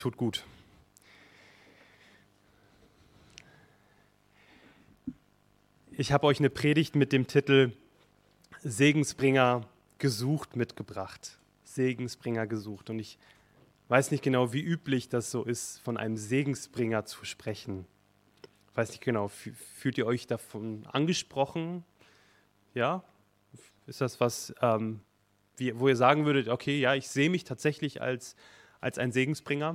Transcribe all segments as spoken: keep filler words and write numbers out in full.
Tut gut. Ich habe euch eine Predigt mit dem Titel Segensbringer gesucht mitgebracht. Segensbringer gesucht. Und ich weiß nicht genau, wie üblich das so ist, von einem Segensbringer zu sprechen. Ich weiß nicht genau, fühlt ihr euch davon angesprochen? Ja? Ist das was, ähm, wie, wo ihr sagen würdet, okay, ja, ich sehe mich tatsächlich als, als ein Segensbringer?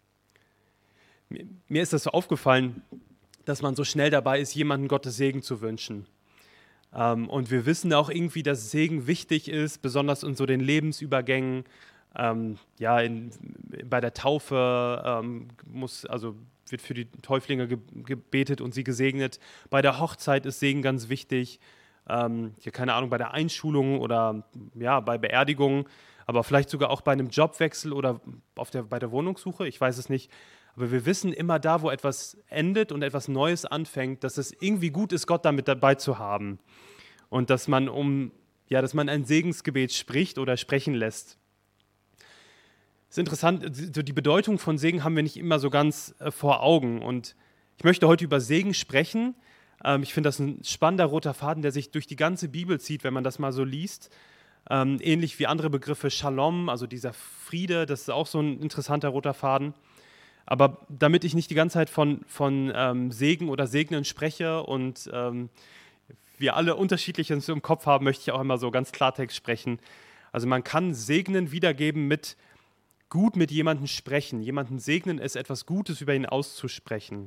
Mir, mir ist das so aufgefallen, dass man so schnell dabei ist, jemandem Gottes Segen zu wünschen. Ähm, und wir wissen auch irgendwie, dass Segen wichtig ist, besonders in so den Lebensübergängen. Ähm, ja, in, bei der Taufe ähm, muss, also wird für die Täuflinge ge- gebetet und sie gesegnet. Bei der Hochzeit ist Segen ganz wichtig. Ähm, ja, keine Ahnung, bei der Einschulung oder ja, bei Beerdigungen, aber vielleicht sogar auch bei einem Jobwechsel oder auf der, bei der Wohnungssuche, ich weiß es nicht. Aber wir wissen immer da, wo etwas endet und etwas Neues anfängt, dass es irgendwie gut ist, Gott damit dabei zu haben. Und dass man um, ja, dass man ein Segensgebet spricht oder sprechen lässt. Es ist interessant, so die Bedeutung von Segen haben wir nicht immer so ganz äh, vor Augen. Und ich möchte heute über Segen sprechen. Ähm, ich finde das ein spannender roter Faden, der sich durch die ganze Bibel zieht, wenn man das mal so liest. Ähm, ähnlich wie andere Begriffe, Shalom, also dieser Friede, das ist auch so ein interessanter roter Faden. Aber damit ich nicht die ganze Zeit von, von ähm, Segen oder Segnen spreche und ähm, wir alle Unterschiedliches im Kopf haben, möchte ich auch immer so ganz Klartext sprechen. Also man kann Segnen wiedergeben mit gut mit jemandem sprechen. Jemanden segnen ist etwas Gutes über ihn auszusprechen.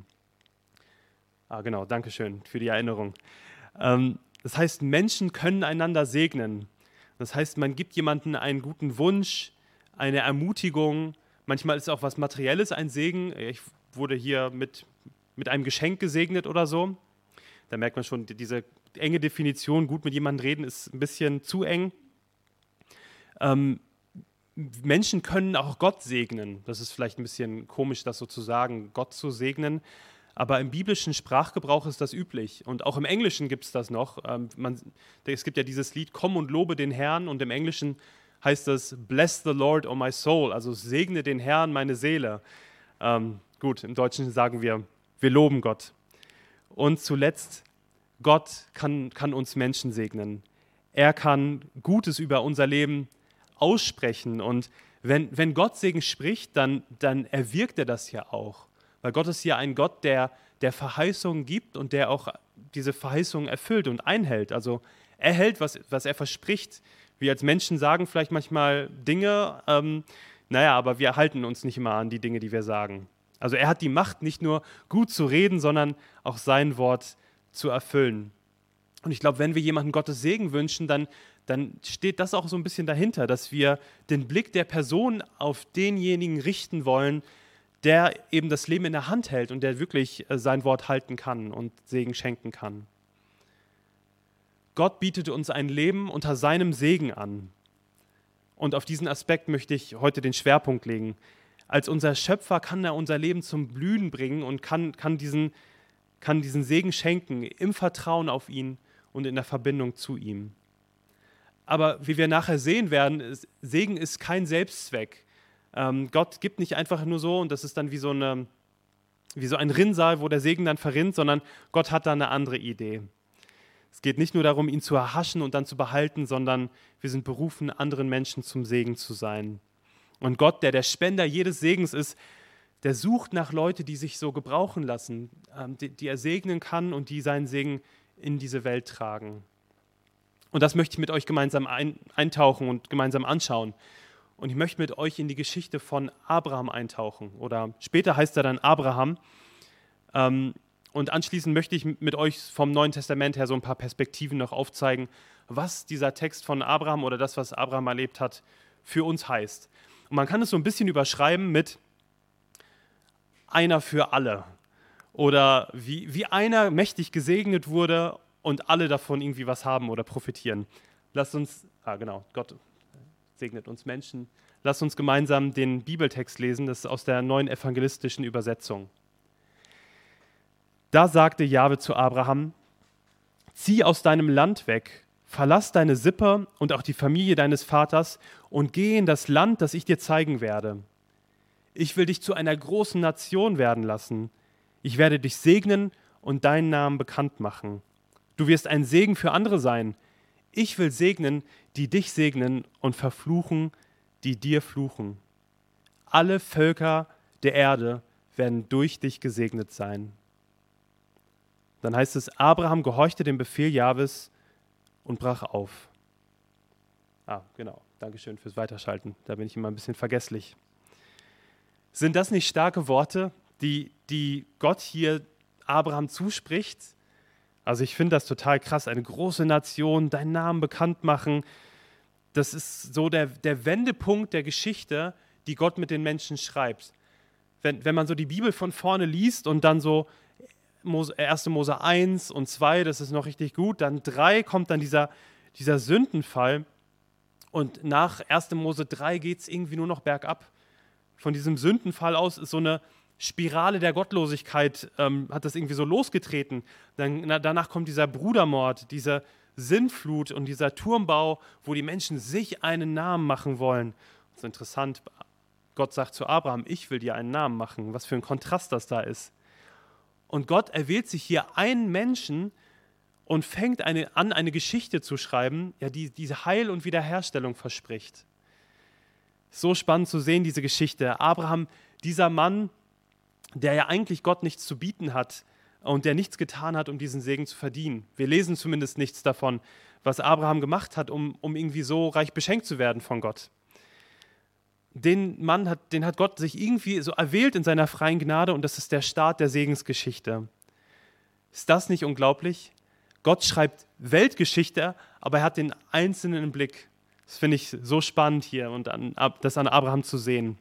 Ah, genau, danke schön für die Erinnerung. Ähm, das heißt, Menschen können einander segnen. Das heißt, man gibt jemandem einen guten Wunsch, eine Ermutigung. Manchmal ist auch was Materielles ein Segen. Ich wurde hier mit, mit einem Geschenk gesegnet oder so. Da merkt man schon, diese enge Definition, gut mit jemandem reden, ist ein bisschen zu eng. Ähm, Menschen können auch Gott segnen. Das ist vielleicht ein bisschen komisch, das so zu sagen, Gott zu segnen. Aber im biblischen Sprachgebrauch ist das üblich. Und auch im Englischen gibt es das noch. Ähm, man, es gibt ja dieses Lied, Komm und lobe den Herrn. Und im Englischen heißt das, Bless the Lord, oh my soul. Also segne den Herrn, meine Seele. Ähm, gut, im Deutschen sagen wir, wir loben Gott. Und zuletzt, Gott kann, kann uns Menschen segnen. Er kann Gutes über unser Leben aussprechen. Und wenn, wenn Gott Segen spricht, dann, dann erwirkt er das ja auch. Weil Gott ist ja ein Gott, der, der Verheißungen gibt und der auch diese Verheißungen erfüllt und einhält. Also er hält, was, was er verspricht. Wir als Menschen sagen vielleicht manchmal Dinge, ähm, naja, aber wir halten uns nicht immer an die Dinge, die wir sagen. Also er hat die Macht, nicht nur gut zu reden, sondern auch sein Wort zu erfüllen. Und ich glaube, wenn wir jemandem Gottes Segen wünschen, dann, dann steht das auch so ein bisschen dahinter, dass wir den Blick der Person auf denjenigen richten wollen, der eben das Leben in der Hand hält und der wirklich sein Wort halten kann und Segen schenken kann. Gott bietet uns ein Leben unter seinem Segen an. Und auf diesen Aspekt möchte ich heute den Schwerpunkt legen. Als unser Schöpfer kann er unser Leben zum Blühen bringen und kann, kann, diesen, kann diesen Segen schenken im Vertrauen auf ihn und in der Verbindung zu ihm. Aber wie wir nachher sehen werden, ist, Segen ist kein Selbstzweck. Ähm, Gott gibt nicht einfach nur so und das ist dann wie so, eine, wie so ein Rinnsal, wo der Segen dann verrinnt, sondern Gott hat da eine andere Idee. Es geht nicht nur darum, ihn zu erhaschen und dann zu behalten, sondern wir sind berufen, anderen Menschen zum Segen zu sein. Und Gott, der der Spender jedes Segens ist, der sucht nach Leuten, die sich so gebrauchen lassen, ähm, die, die er segnen kann und die seinen Segen in diese Welt tragen. Und das möchte ich mit euch gemeinsam ein, eintauchen und gemeinsam anschauen. Und ich möchte mit euch in die Geschichte von Abraham eintauchen. Oder später heißt er dann Abraham. Ähm, und anschließend möchte ich mit euch vom Neuen Testament her so ein paar Perspektiven noch aufzeigen, was dieser Text von Abraham oder das, was Abraham erlebt hat, für uns heißt. Und man kann es so ein bisschen überschreiben mit einer für alle. Oder wie, wie einer mächtig gesegnet wurde und alle davon irgendwie was haben oder profitieren. Lasst uns, ah genau, Gott segnet uns Menschen. Lasst uns gemeinsam den Bibeltext lesen, das ist aus der neuen evangelistischen Übersetzung. Da sagte Jahwe zu Abraham, zieh aus deinem Land weg, verlass deine Sippe und auch die Familie deines Vaters und geh in das Land, das ich dir zeigen werde. Ich will dich zu einer großen Nation werden lassen. Ich werde dich segnen und deinen Namen bekannt machen. Du wirst ein Segen für andere sein. Ich will segnen, die dich segnen und verfluchen, die dir fluchen. Alle Völker der Erde werden durch dich gesegnet sein. Dann heißt es, Abraham gehorchte dem Befehl Jahwes und brach auf. Ah, genau. Dankeschön fürs Weiterschalten. Da bin ich immer ein bisschen vergesslich. Sind das nicht starke Worte, die, die Gott hier Abraham zuspricht? Also ich finde das total krass. Eine große Nation, deinen Namen bekannt machen. Das ist so der, der Wendepunkt der Geschichte, die Gott mit den Menschen schreibt. Wenn, wenn man so die Bibel von vorne liest und dann so erste Mose eins und zwei, das ist noch richtig gut, dann drei kommt dann dieser, dieser Sündenfall und nach erste Mose drei geht es irgendwie nur noch bergab. Von diesem Sündenfall aus ist so eine Spirale der Gottlosigkeit, ähm, hat das irgendwie so losgetreten. Dann, na, danach kommt dieser Brudermord, diese Sintflut und dieser Turmbau, wo die Menschen sich einen Namen machen wollen. Das ist interessant, Gott sagt zu Abraham, ich will dir einen Namen machen. Was für ein Kontrast das da ist. Und Gott erwählt sich hier einen Menschen und fängt eine, an, eine Geschichte zu schreiben, ja, die diese Heil und Wiederherstellung verspricht. So spannend zu sehen, diese Geschichte. Abraham, dieser Mann, der ja eigentlich Gott nichts zu bieten hat und der nichts getan hat, um diesen Segen zu verdienen. Wir lesen zumindest nichts davon, was Abraham gemacht hat, um, um irgendwie so reich beschenkt zu werden von Gott. Den Mann hat, den hat Gott sich irgendwie so erwählt in seiner freien Gnade und das ist der Start der Segensgeschichte. Ist das nicht unglaublich? Gott schreibt Weltgeschichte, aber er hat den Einzelnen im Blick. Das finde ich so spannend hier und an, das an Abraham zu sehen.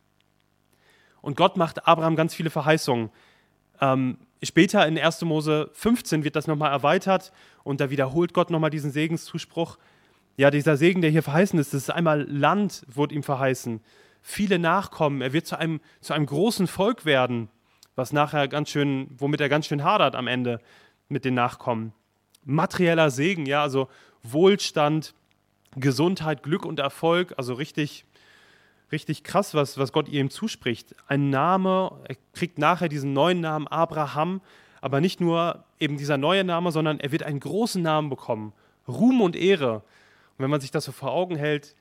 Und Gott macht Abraham ganz viele Verheißungen. Ähm, später in erste Mose fünfzehn wird das nochmal erweitert und da wiederholt Gott nochmal diesen Segenszuspruch. Ja, dieser Segen, der hier verheißen ist, das ist einmal Land, wurde ihm verheißen. Viele Nachkommen, er wird zu einem, zu einem großen Volk werden, was nachher ganz schön, womit er ganz schön hadert am Ende mit den Nachkommen. Materieller Segen, ja, also Wohlstand, Gesundheit, Glück und Erfolg, also richtig, richtig krass, was, was Gott ihm zuspricht. Ein Name, er kriegt nachher diesen neuen Namen Abraham, aber nicht nur eben dieser neue Name, sondern er wird einen großen Namen bekommen. Ruhm und Ehre. Und wenn man sich das so vor Augen hält,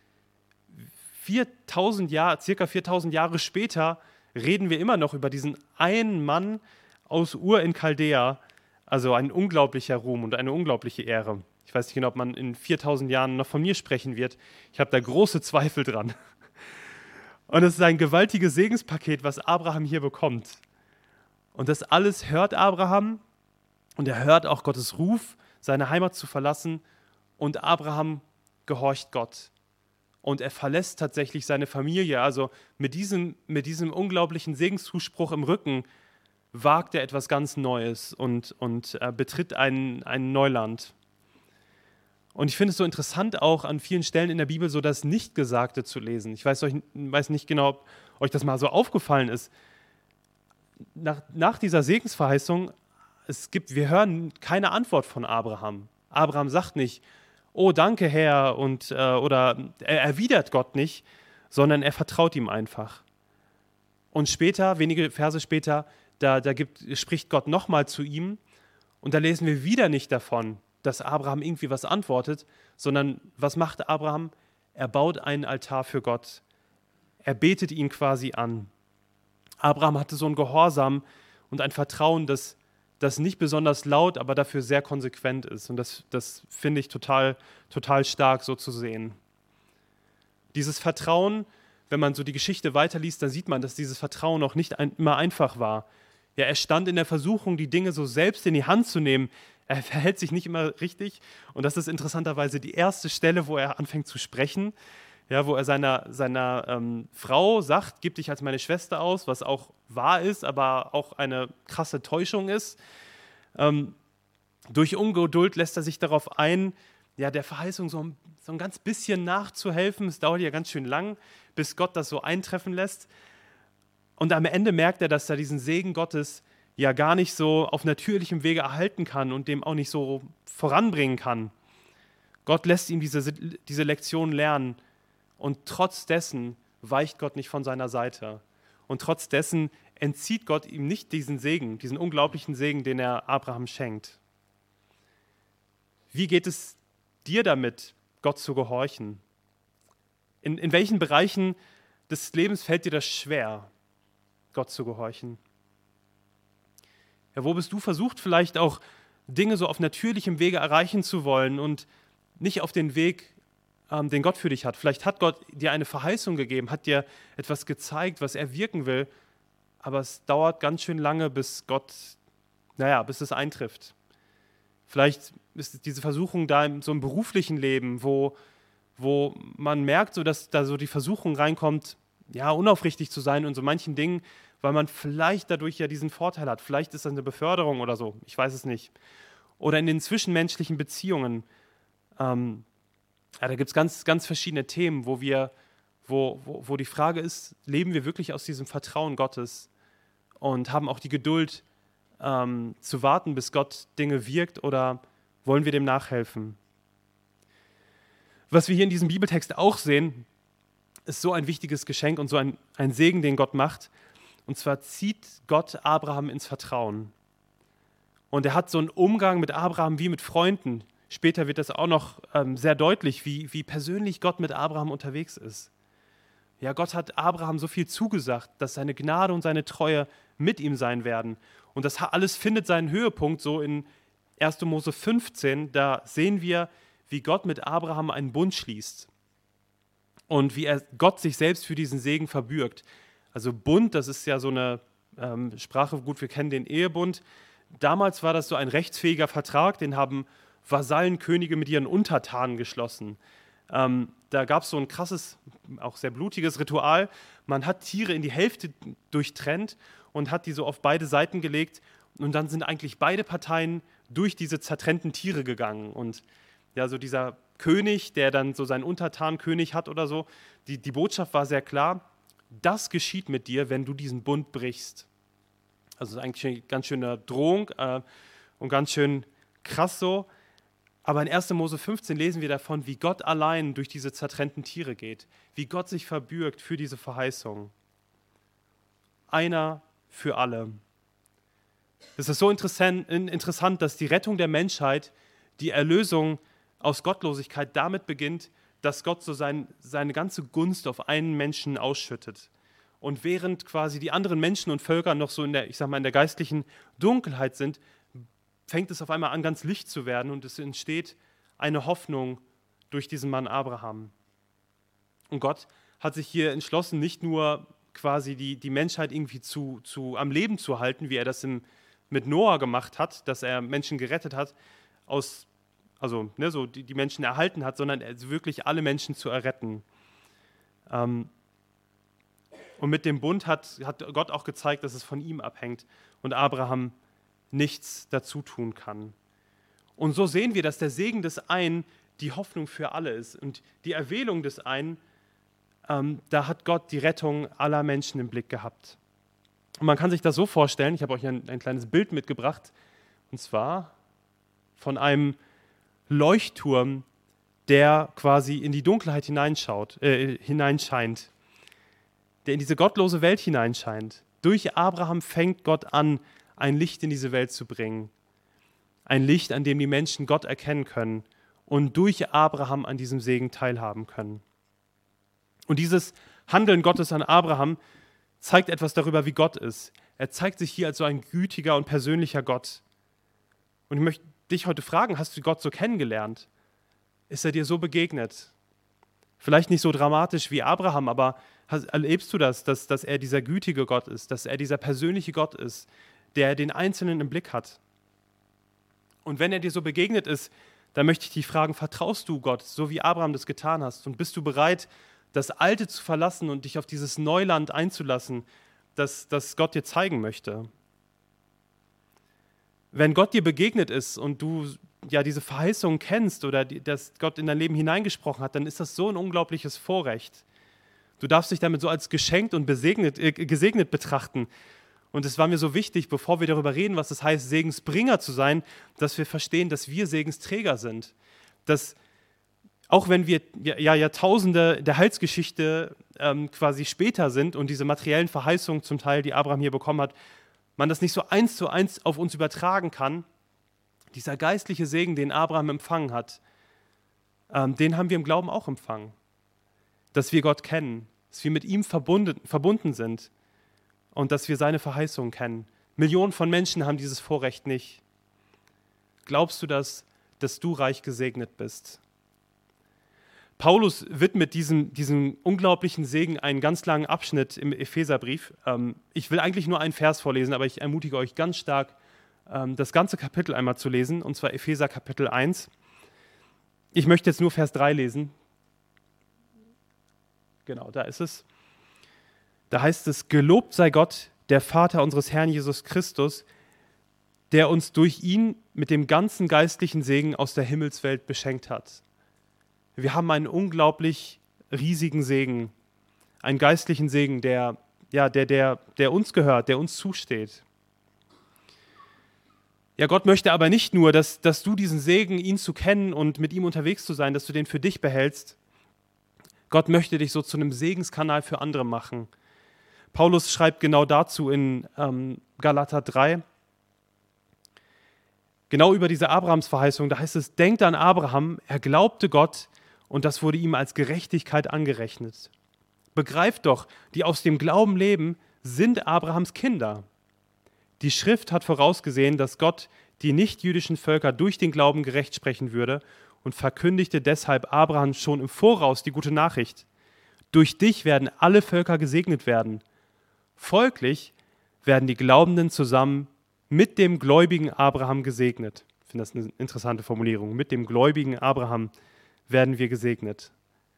viertausend Jahre, circa viertausend Jahre später reden wir immer noch über diesen einen Mann aus Ur in Chaldea. Also ein unglaublicher Ruhm und eine unglaubliche Ehre. Ich weiß nicht genau, ob man in viertausend Jahren noch von mir sprechen wird. Ich habe da große Zweifel dran. Und es ist ein gewaltiges Segenspaket, was Abraham hier bekommt. Und das alles hört Abraham und er hört auch Gottes Ruf, seine Heimat zu verlassen. Und Abraham gehorcht Gott. Und er verlässt tatsächlich seine Familie. Also mit diesem, mit diesem unglaublichen Segenszuspruch im Rücken wagt er etwas ganz Neues und, und äh, betritt ein, ein Neuland. Und ich finde es so interessant, auch an vielen Stellen in der Bibel so das Nichtgesagte zu lesen. Ich weiß, euch, weiß nicht genau, ob euch das mal so aufgefallen ist. Nach, nach dieser Segensverheißung, es gibt, wir hören keine Antwort von Abraham. Abraham sagt nicht, oh, danke Herr, und, äh, oder er erwidert Gott nicht, sondern er vertraut ihm einfach. Und später, wenige Verse später, da, da gibt, spricht Gott nochmal zu ihm und da lesen wir wieder nicht davon, dass Abraham irgendwie was antwortet, sondern was macht Abraham? Er baut einen Altar für Gott. Er betet ihn quasi an. Abraham hatte so ein Gehorsam und ein Vertrauen, das, das nicht besonders laut, aber dafür sehr konsequent ist. Und das, das finde ich total, total stark so zu sehen. Dieses Vertrauen, wenn man so die Geschichte weiterliest, dann sieht man, dass dieses Vertrauen auch nicht ein, immer einfach war. Ja, er stand in der Versuchung, die Dinge so selbst in die Hand zu nehmen. Er verhält sich nicht immer richtig. Und das ist interessanterweise die erste Stelle, wo er anfängt zu sprechen, ja, wo er seiner, seiner ähm, Frau sagt, gib dich als meine Schwester aus, was auch wahr ist, aber auch eine krasse Täuschung ist. Ähm, durch Ungeduld lässt er sich darauf ein, ja, der Verheißung so ein, so ein ganz bisschen nachzuhelfen. Es dauert ja ganz schön lang, bis Gott das so eintreffen lässt. Und am Ende merkt er, dass er diesen Segen Gottes ja gar nicht so auf natürlichem Wege erhalten kann und dem auch nicht so voranbringen kann. Gott lässt ihm diese, diese Lektion lernen und trotz dessen weicht Gott nicht von seiner Seite. Und trotz dessen entzieht Gott ihm nicht diesen Segen, diesen unglaublichen Segen, den er Abraham schenkt. Wie geht es dir damit, Gott zu gehorchen? In, in welchen Bereichen des Lebens fällt dir das schwer, Gott zu gehorchen? Ja, wo bist du versucht, vielleicht auch Dinge so auf natürlichem Wege erreichen zu wollen und nicht auf den Weg, ähm, den Gott für dich hat? Vielleicht hat Gott dir eine Verheißung gegeben, hat dir etwas gezeigt, was er wirken will, aber es dauert ganz schön lange, bis Gott, naja, bis es eintrifft. Vielleicht ist diese Versuchung da in so einem beruflichen Leben, wo, wo man merkt, so, dass da so die Versuchung reinkommt, ja, unaufrichtig zu sein und so manchen Dingen, weil man vielleicht dadurch ja diesen Vorteil hat. Vielleicht ist das eine Beförderung oder so, ich weiß es nicht. Oder in den zwischenmenschlichen Beziehungen. Ähm, ja, da gibt es ganz, ganz verschiedene Themen, wo, wir, wo, wo, wo die Frage ist, leben wir wirklich aus diesem Vertrauen Gottes und haben auch die Geduld, ähm, zu warten, bis Gott Dinge wirkt, oder wollen wir dem nachhelfen? Was wir hier in diesem Bibeltext auch sehen, ist so ein wichtiges Geschenk und so ein, ein Segen, den Gott macht. Und zwar zieht Gott Abraham ins Vertrauen. Und er hat so einen Umgang mit Abraham wie mit Freunden. Später wird das auch noch ähm, sehr deutlich, wie, wie persönlich Gott mit Abraham unterwegs ist. Ja, Gott hat Abraham so viel zugesagt, dass seine Gnade und seine Treue mit ihm sein werden. Und das alles findet seinen Höhepunkt so in erster Mose fünfzehn. Da sehen wir, wie Gott mit Abraham einen Bund schließt und wie er Gott sich selbst für diesen Segen verbürgt. Also Bund, das ist ja so eine ähm, Sprache, gut, wir kennen den Ehebund. Damals war das so ein rechtsfähiger Vertrag, den haben Vasallenkönige mit ihren Untertanen geschlossen. Ähm, da gab es so ein krasses, auch sehr blutiges Ritual. Man hat Tiere in die Hälfte durchtrennt und hat die so auf beide Seiten gelegt. Und dann sind eigentlich beide Parteien durch diese zertrennten Tiere gegangen. Und ja, so dieser König, der dann so seinen Untertanenkönig hat oder so, die, die Botschaft war sehr klar: Das geschieht mit dir, wenn du diesen Bund brichst. Also das ist eigentlich eine ganz schöne Drohung äh, und ganz schön krass so. Aber in erster Mose fünfzehn lesen wir davon, wie Gott allein durch diese zertrennten Tiere geht, wie Gott sich verbürgt für diese Verheißung. Einer für alle. Es ist so interessant, dass die Rettung der Menschheit, die Erlösung aus Gottlosigkeit damit beginnt, dass Gott so sein, seine ganze Gunst auf einen Menschen ausschüttet. Und während quasi die anderen Menschen und Völker noch so in der, ich sag mal, in der geistlichen Dunkelheit sind, fängt es auf einmal an, ganz Licht zu werden, und es entsteht eine Hoffnung durch diesen Mann Abraham. Und Gott hat sich hier entschlossen, nicht nur quasi die, die Menschheit irgendwie zu, zu, am Leben zu halten, wie er das im, mit Noah gemacht hat, dass er Menschen gerettet hat, aus, also ne, so die, die Menschen erhalten hat, sondern wirklich alle Menschen zu erretten. Ähm, und mit dem Bund hat, hat Gott auch gezeigt, dass es von ihm abhängt und Abraham nichts dazu tun kann. Und so sehen wir, dass der Segen des einen die Hoffnung für alle ist. Und die Erwählung des einen, ähm, da hat Gott die Rettung aller Menschen im Blick gehabt. Und man kann sich das so vorstellen, ich habe euch ein, ein kleines Bild mitgebracht, und zwar von einem Leuchtturm, der quasi in die Dunkelheit hineinschaut, äh, hineinscheint, der in diese gottlose Welt hineinscheint. Durch Abraham fängt Gott an, ein Licht in diese Welt zu bringen. Ein Licht, an dem die Menschen Gott erkennen können und durch Abraham an diesem Segen teilhaben können. Und dieses Handeln Gottes an Abraham zeigt etwas darüber, wie Gott ist. Er zeigt sich hier als so ein gütiger und persönlicher Gott. Und ich möchte dich heute fragen, hast du Gott so kennengelernt? Ist er dir so begegnet? Vielleicht nicht so dramatisch wie Abraham, aber erlebst du das, dass, dass er dieser gütige Gott ist, dass er dieser persönliche Gott ist, der den Einzelnen im Blick hat? Und wenn er dir so begegnet ist, dann möchte ich dich fragen, vertraust du Gott, so wie Abraham das getan hast? Und bist du bereit, das Alte zu verlassen und dich auf dieses Neuland einzulassen, das, das Gott dir zeigen möchte? Wenn Gott dir begegnet ist und du ja diese Verheißung kennst oder die, dass Gott in dein Leben hineingesprochen hat, dann ist das so ein unglaubliches Vorrecht. Du darfst dich damit so als geschenkt und besegnet, äh, gesegnet betrachten. Und es war mir so wichtig, bevor wir darüber reden, was es heißt, Segensbringer zu sein, dass wir verstehen, dass wir Segensträger sind. Dass auch wenn wir ja Jahrtausende der Heilsgeschichte ähm, quasi später sind und diese materiellen Verheißungen zum Teil, die Abraham hier bekommen hat, man das nicht so eins zu eins auf uns übertragen kann, dieser geistliche Segen, den Abraham empfangen hat, ähm, den haben wir im Glauben auch empfangen. Dass wir Gott kennen, dass wir mit ihm verbunden, verbunden sind und dass wir seine Verheißungen kennen. Millionen von Menschen haben dieses Vorrecht nicht. Glaubst du das, dass du reich gesegnet bist? Paulus widmet diesem, diesem unglaublichen Segen einen ganz langen Abschnitt im Epheserbrief. Ähm, ich will eigentlich nur einen Vers vorlesen, aber ich ermutige euch ganz stark, ähm, das ganze Kapitel einmal zu lesen, und zwar Epheser Kapitel eins. Ich möchte jetzt nur Vers drei lesen. Genau, da ist es. Da heißt es: Gelobt sei Gott, der Vater unseres Herrn Jesus Christus, der uns durch ihn mit dem ganzen geistlichen Segen aus der Himmelswelt beschenkt hat. Wir haben einen unglaublich riesigen Segen, einen geistlichen Segen, der, ja, der, der, der uns gehört, der uns zusteht. Ja, Gott möchte aber nicht nur, dass, dass du diesen Segen, ihn zu kennen und mit ihm unterwegs zu sein, dass du den für dich behältst. Gott möchte dich so zu einem Segenskanal für andere machen. Paulus schreibt genau dazu in ähm, Galater drei, genau über diese Abrahamsverheißung, da heißt es: Denkt an Abraham, er glaubte Gott und das wurde ihm als Gerechtigkeit angerechnet. Begreift doch, die aus dem Glauben leben, sind Abrahams Kinder. Die Schrift hat vorausgesehen, dass Gott die nichtjüdischen Völker durch den Glauben gerecht sprechen würde und verkündigte deshalb Abraham schon im Voraus die gute Nachricht: Durch dich werden alle Völker gesegnet werden. Folglich werden die Glaubenden zusammen mit dem gläubigen Abraham gesegnet. Ich finde das eine interessante Formulierung. Mit dem gläubigen Abraham werden wir gesegnet.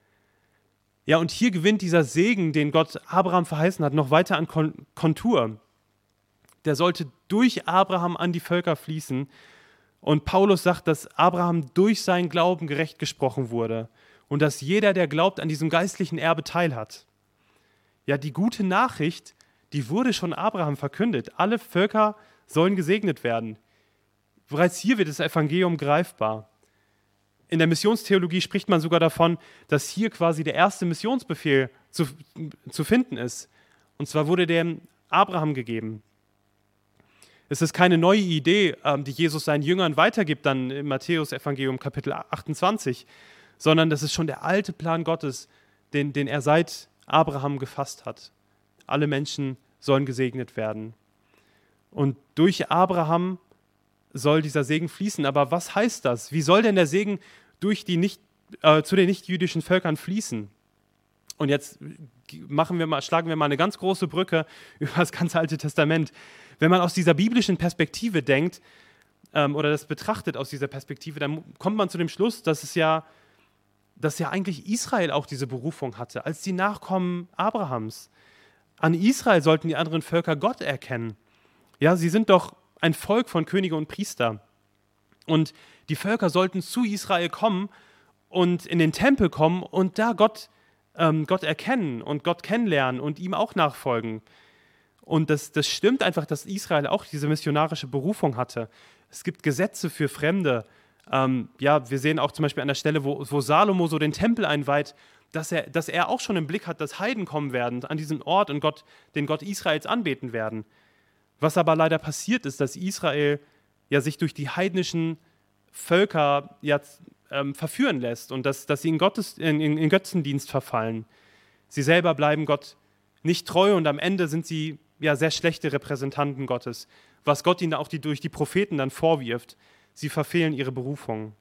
Ja, und hier gewinnt dieser Segen, den Gott Abraham verheißen hat, noch weiter an Kontur. Der sollte durch Abraham an die Völker fließen. Und Paulus sagt, dass Abraham durch seinen Glauben gerecht gesprochen wurde und dass jeder, der glaubt, an diesem geistlichen Erbe teilhat. Ja, die gute Nachricht, die wurde schon Abraham verkündet. Alle Völker sollen gesegnet werden. Bereits hier wird das Evangelium greifbar. In der Missionstheologie spricht man sogar davon, dass hier quasi der erste Missionsbefehl zu, zu finden ist. Und zwar wurde der Abraham gegeben. Es ist keine neue Idee, die Jesus seinen Jüngern weitergibt, dann im Matthäus-Evangelium Kapitel achtundzwanzig, sondern das ist schon der alte Plan Gottes, den, den er seit Abraham gefasst hat. Alle Menschen sollen gesegnet werden. Und durch Abraham soll dieser Segen fließen. Aber was heißt das? Wie soll denn der Segen durch die nicht, äh, zu den nichtjüdischen Völkern fließen? Und jetzt machen wir mal, schlagen wir mal eine ganz große Brücke über das ganze Alte Testament. Wenn man aus dieser biblischen Perspektive denkt ähm, oder das betrachtet aus dieser Perspektive, dann kommt man zu dem Schluss, dass es ja, dass ja eigentlich Israel auch diese Berufung hatte, als die Nachkommen Abrahams. An Israel sollten die anderen Völker Gott erkennen. Ja, sie sind doch ein Volk von Könige und Priester. Und die Völker sollten zu Israel kommen und in den Tempel kommen und da Gott, ähm, Gott erkennen und Gott kennenlernen und ihm auch nachfolgen. Und das, das stimmt einfach, dass Israel auch diese missionarische Berufung hatte. Es gibt Gesetze für Fremde. Ähm, ja, wir sehen auch zum Beispiel an der Stelle, wo, wo Salomo so den Tempel einweiht, dass er, dass er auch schon im Blick hat, dass Heiden kommen werden an diesen Ort und Gott, den Gott Israels anbeten werden. Was aber leider passiert ist, dass Israel ja sich durch die heidnischen Völker ja, ähm, verführen lässt und dass, dass sie in, Gottes, in, in, in Götzendienst verfallen. Sie selber bleiben Gott nicht treu und am Ende sind sie ja sehr schlechte Repräsentanten Gottes, was Gott ihnen auch die, durch die Propheten dann vorwirft. Sie verfehlen ihre Berufung.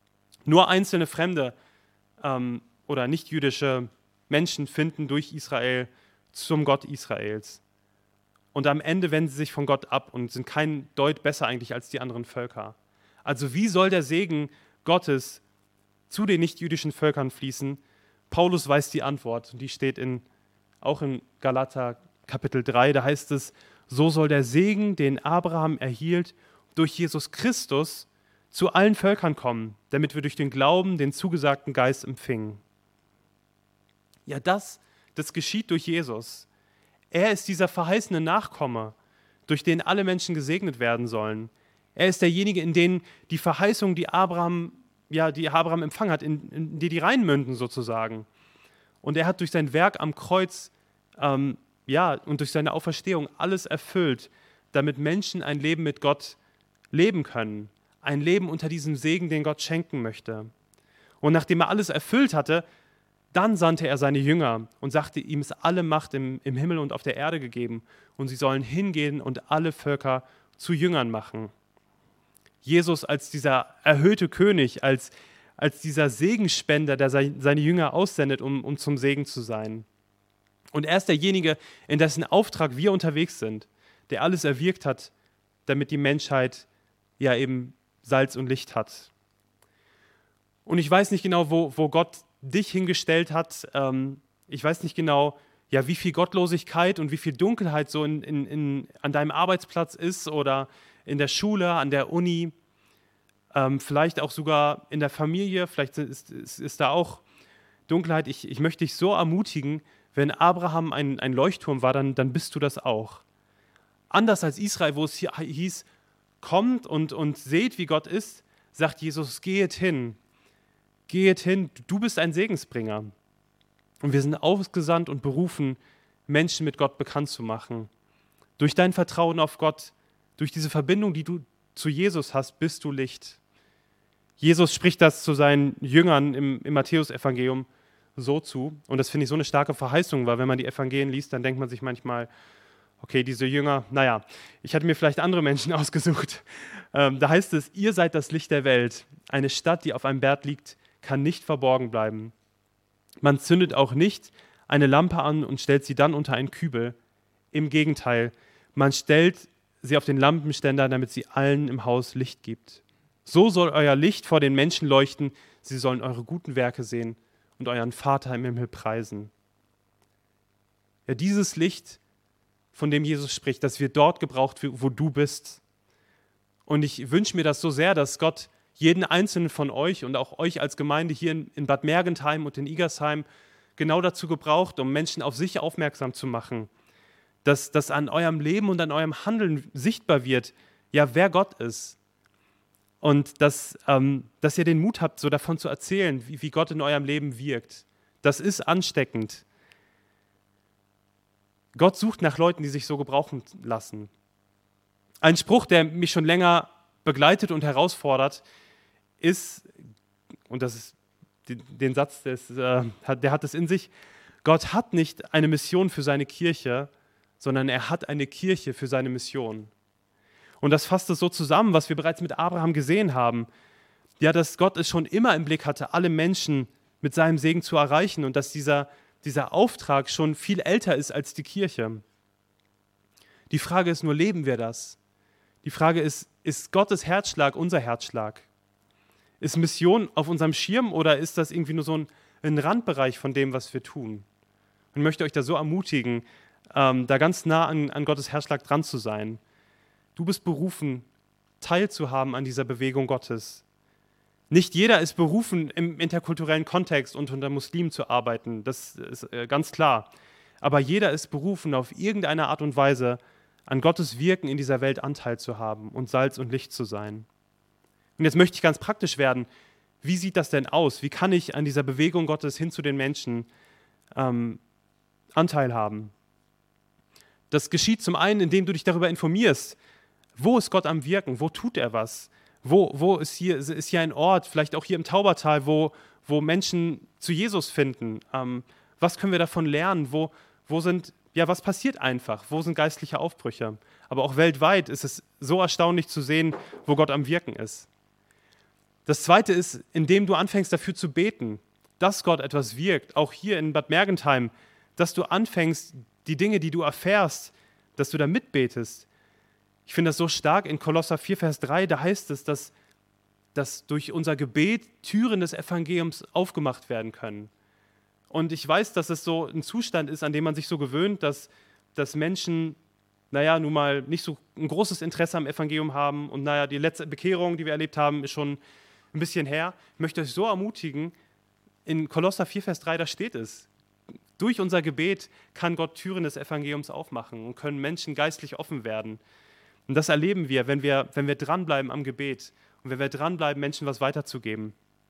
Nur einzelne Fremde ähm, oder nichtjüdische Menschen finden durch Israel zum Gott Israels. Und am Ende wenden sie sich von Gott ab und sind kein Deut besser eigentlich als die anderen Völker. Also wie soll der Segen Gottes zu den nichtjüdischen Völkern fließen? Paulus weiß die Antwort und die steht in, auch in Galater Kapitel drei, da heißt es: So soll der Segen, den Abraham erhielt, durch Jesus Christus zu allen Völkern kommen, damit wir durch den Glauben den zugesagten Geist empfingen. Ja, das, das geschieht durch Jesus. Er ist dieser verheißene Nachkomme, durch den alle Menschen gesegnet werden sollen. Er ist derjenige, in den die Verheißungen, die Abraham ja, die Abraham empfangen hat, in, in die die reinmünden sozusagen. Und er hat durch sein Werk am Kreuz ähm, ja, und durch seine Auferstehung alles erfüllt, damit Menschen ein Leben mit Gott leben können. Ein Leben unter diesem Segen, den Gott schenken möchte. Und nachdem er alles erfüllt hatte, dann sandte er seine Jünger und sagte, ihm ist alle Macht im, im Himmel und auf der Erde gegeben und sie sollen hingehen und alle Völker zu Jüngern machen. Jesus als dieser erhöhte König, als, als dieser Segenspender, der seine Jünger aussendet, um, um zum Segen zu sein. Und er ist derjenige, in dessen Auftrag wir unterwegs sind, der alles erwirkt hat, damit die Menschheit ja eben Salz und Licht hat. Und ich weiß nicht genau, wo, wo Gott dich hingestellt hat. Ähm, ich weiß nicht genau, ja, wie viel Gottlosigkeit und wie viel Dunkelheit so in, in, in, an deinem Arbeitsplatz ist oder in der Schule, an der Uni, ähm, vielleicht auch sogar in der Familie, vielleicht ist, ist, ist da auch Dunkelheit. Ich, ich möchte dich so ermutigen, wenn Abraham ein, ein Leuchtturm war, dann, dann bist du das auch. Anders als Israel, wo es hier hieß, kommt und, und seht, wie Gott ist, sagt Jesus, geht hin, geht hin, du bist ein Segensbringer. Und wir sind ausgesandt und berufen, Menschen mit Gott bekannt zu machen. Durch dein Vertrauen auf Gott, durch diese Verbindung, die du zu Jesus hast, bist du Licht. Jesus spricht das zu seinen Jüngern im, im Matthäus-Evangelium so zu. Und das finde ich so eine starke Verheißung, weil wenn man die Evangelien liest, dann denkt man sich manchmal, okay, diese Jünger, naja, ich hatte mir vielleicht andere Menschen ausgesucht. Ähm, da heißt es, ihr seid das Licht der Welt. Eine Stadt, die auf einem Berg liegt, kann nicht verborgen bleiben. Man zündet auch nicht eine Lampe an und stellt sie dann unter einen Kübel. Im Gegenteil, man stellt sie auf den Lampenständer, damit sie allen im Haus Licht gibt. So soll euer Licht vor den Menschen leuchten, sie sollen eure guten Werke sehen und euren Vater im Himmel preisen. Ja, dieses Licht, von dem Jesus spricht, das wird dort gebraucht, wo du bist. Und ich wünsche mir das so sehr, dass Gott jeden einzelnen von euch und auch euch als Gemeinde hier in Bad Mergentheim und in Igersheim genau dazu gebraucht, um Menschen auf sich aufmerksam zu machen. Dass, dass an eurem Leben und an eurem Handeln sichtbar wird, ja, wer Gott ist. Und dass, ähm, dass ihr den Mut habt, so davon zu erzählen, wie, wie Gott in eurem Leben wirkt. Das ist ansteckend. Gott sucht nach Leuten, die sich so gebrauchen lassen. Ein Spruch, der mich schon länger begleitet und herausfordert, ist, und das ist den Satz, des, äh, der hat es in sich, Gott hat nicht eine Mission für seine Kirche, sondern er hat eine Kirche für seine Mission. Und das fasst es so zusammen, was wir bereits mit Abraham gesehen haben. Ja, dass Gott es schon immer im Blick hatte, alle Menschen mit seinem Segen zu erreichen und dass dieser, dieser Auftrag schon viel älter ist als die Kirche. Die Frage ist nur, leben wir das? Die Frage ist, ist Gottes Herzschlag unser Herzschlag? Ist Mission auf unserem Schirm oder ist das irgendwie nur so ein, ein Randbereich von dem, was wir tun? Und ich möchte euch da so ermutigen, ähm, da ganz nah an, an Gottes Herzschlag dran zu sein. Du bist berufen, teilzuhaben an dieser Bewegung Gottes. Nicht jeder ist berufen, im interkulturellen Kontext und unter Muslimen zu arbeiten, das ist äh, ganz klar. Aber jeder ist berufen, auf irgendeine Art und Weise an Gottes Wirken in dieser Welt Anteil zu haben und Salz und Licht zu sein. Und jetzt möchte ich ganz praktisch werden. Wie sieht das denn aus? Wie kann ich an dieser Bewegung Gottes hin zu den Menschen ähm, Anteil haben? Das geschieht zum einen, indem du dich darüber informierst, wo ist Gott am Wirken, wo tut er was? Wo, wo ist, hier, ist hier ein Ort, vielleicht auch hier im Taubertal, wo, wo Menschen zu Jesus finden? Ähm, was können wir davon lernen? Wo, wo sind, ja, was passiert einfach? Wo sind geistliche Aufbrüche? Aber auch weltweit ist es so erstaunlich zu sehen, wo Gott am Wirken ist. Das Zweite ist, indem du anfängst dafür zu beten, dass Gott etwas wirkt, auch hier in Bad Mergentheim, dass du anfängst, die Dinge, die du erfährst, dass du da mitbetest. Ich finde das so stark in Kolosser vier, Vers drei, da heißt es, dass, dass durch unser Gebet Türen des Evangeliums aufgemacht werden können. Und ich weiß, dass es so ein Zustand ist, an dem man sich so gewöhnt, dass, dass Menschen, naja, nun mal nicht so ein großes Interesse am Evangelium haben und naja, die letzte Bekehrung, die wir erlebt haben, ist schon ein bisschen her. Ich möchte euch so ermutigen, in Kolosser vier, Vers drei, da steht es, durch unser Gebet kann Gott Türen des Evangeliums aufmachen und können Menschen geistlich offen werden. Und das erleben wir, wenn wir, wenn wir dranbleiben am Gebet und wenn wir dranbleiben, Menschen was weiterzugeben.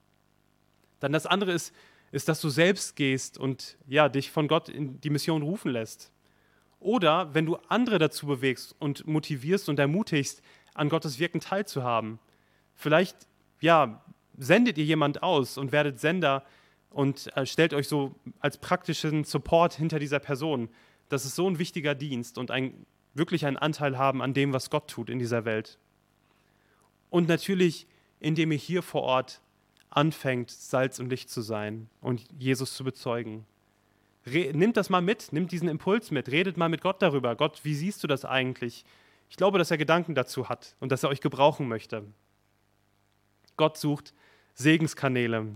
Dann das andere ist, ist, dass du selbst gehst und ja, dich von Gott in die Mission rufen lässt. Oder wenn du andere dazu bewegst und motivierst und ermutigst, an Gottes Wirken teilzuhaben. Vielleicht, ja, sendet ihr jemand aus und werdet Sender und äh, stellt euch so als praktischen Support hinter dieser Person. Das ist so ein wichtiger Dienst und ein, wirklich einen Anteil haben an dem, was Gott tut in dieser Welt. Und natürlich, indem ihr hier vor Ort anfängt, Salz und Licht zu sein und Jesus zu bezeugen. Re- Nimmt das mal mit, nimmt diesen Impuls mit, redet mal mit Gott darüber. Gott, wie siehst du das eigentlich? Ich glaube, dass er Gedanken dazu hat und dass er euch gebrauchen möchte. Gott sucht Segenskanäle.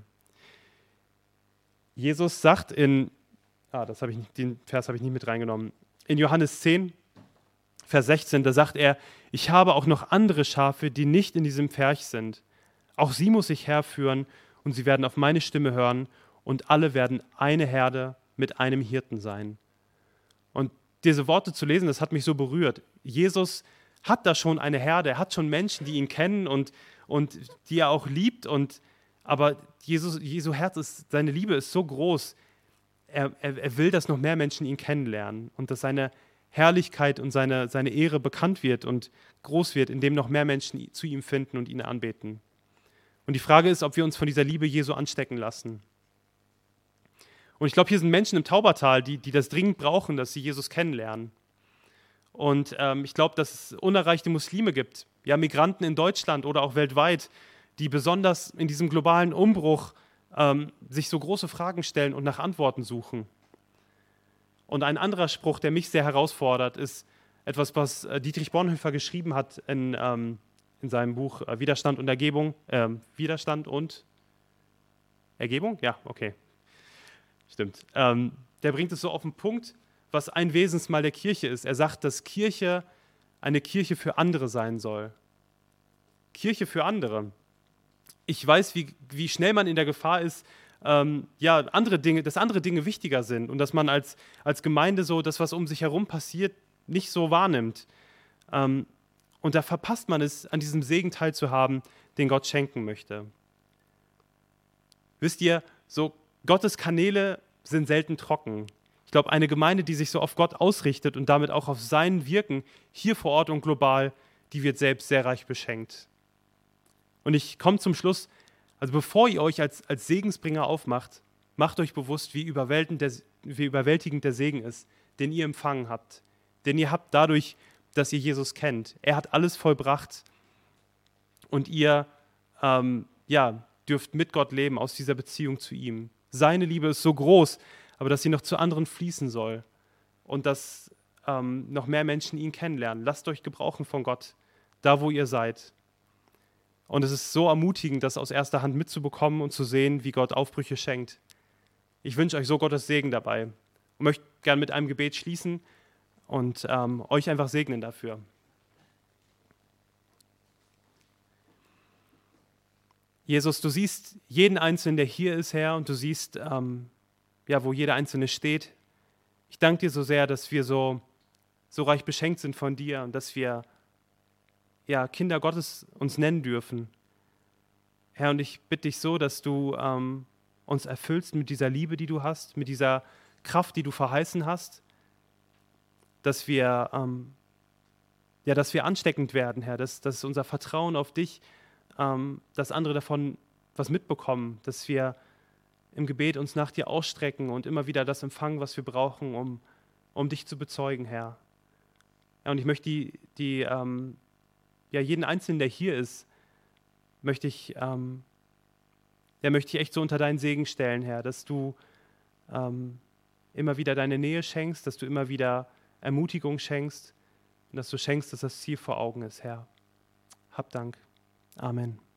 Jesus sagt in, ah, das habe ich nicht, den Vers habe ich nicht mit reingenommen, in Johannes zehn, Vers sechzehn, da sagt er, ich habe auch noch andere Schafe, die nicht in diesem Pferch sind. Auch sie muss ich herführen und sie werden auf meine Stimme hören und alle werden eine Herde mit einem Hirten sein. Und diese Worte zu lesen, das hat mich so berührt. Jesus hat da schon eine Herde, er hat schon Menschen, die ihn kennen und, und die er auch liebt. Und, aber Jesus, Jesu Herz ist, seine Liebe ist so groß, er, er, er will, dass noch mehr Menschen ihn kennenlernen und dass seine Herrlichkeit und seine, seine Ehre bekannt wird und groß wird, indem noch mehr Menschen zu ihm finden und ihn anbeten. Und die Frage ist, ob wir uns von dieser Liebe Jesu anstecken lassen. Und ich glaube, hier sind Menschen im Taubertal, die, die das dringend brauchen, dass sie Jesus kennenlernen. Und ähm, ich glaube, dass es unerreichte Muslime gibt, ja, Migranten in Deutschland oder auch weltweit, die besonders in diesem globalen Umbruch ähm, sich so große Fragen stellen und nach Antworten suchen. Und ein anderer Spruch, der mich sehr herausfordert, ist etwas, was äh, Dietrich Bonhoeffer geschrieben hat in, ähm, in seinem Buch äh, Widerstand und Ergebung. Äh, Widerstand und Ergebung? Ja, okay. Stimmt. Ähm, der bringt es so auf den Punkt, was ein Wesensmal der Kirche ist. Er sagt, dass Kirche eine Kirche für andere sein soll. Kirche für andere. Ich weiß, wie, wie schnell man in der Gefahr ist, ähm, ja, andere Dinge, dass andere Dinge wichtiger sind und dass man als, als Gemeinde so das, was um sich herum passiert, nicht so wahrnimmt. Ähm, und da verpasst man es, an diesem Segen teilzuhaben, den Gott schenken möchte. Wisst ihr, so Gottes Kanäle sind selten trocken. Ich glaube, eine Gemeinde, die sich so auf Gott ausrichtet und damit auch auf sein Wirken hier vor Ort und global, die wird selbst sehr reich beschenkt. Und ich komme zum Schluss, also bevor ihr euch als, als Segensbringer aufmacht, macht euch bewusst, wie überwältigend, der, wie überwältigend der Segen ist, den ihr empfangen habt. Den ihr habt dadurch, dass ihr Jesus kennt. Er hat alles vollbracht und ihr ähm, ja, dürft mit Gott leben aus dieser Beziehung zu ihm. Seine Liebe ist so groß, aber dass sie noch zu anderen fließen soll und dass ähm, noch mehr Menschen ihn kennenlernen. Lasst euch gebrauchen von Gott, da wo ihr seid. Und es ist so ermutigend, das aus erster Hand mitzubekommen und zu sehen, wie Gott Aufbrüche schenkt. Ich wünsche euch so Gottes Segen dabei und möchte gerne mit einem Gebet schließen und ähm, euch einfach segnen dafür. Jesus, du siehst jeden Einzelnen, der hier ist, Herr, und du siehst, ähm, ja, wo jeder Einzelne steht. Ich danke dir so sehr, dass wir so, so reich beschenkt sind von dir und dass wir ja, Kinder Gottes uns nennen dürfen. Herr, und ich bitte dich so, dass du ähm, uns erfüllst mit dieser Liebe, die du hast, mit dieser Kraft, die du verheißen hast, dass wir, ähm, ja, dass wir ansteckend werden, Herr, dass, dass unser Vertrauen auf dich, ähm, dass andere davon was mitbekommen, dass wir im Gebet uns nach dir ausstrecken und immer wieder das empfangen, was wir brauchen, um, um dich zu bezeugen, Herr. Ja, und ich möchte die, die ähm, ja, jeden Einzelnen, der hier ist, möchte ich, ähm, ja, möchte ich echt so unter deinen Segen stellen, Herr, dass du ähm, immer wieder deine Nähe schenkst, dass du immer wieder Ermutigung schenkst und dass du schenkst, dass das Ziel vor Augen ist, Herr. Hab Dank. Amen.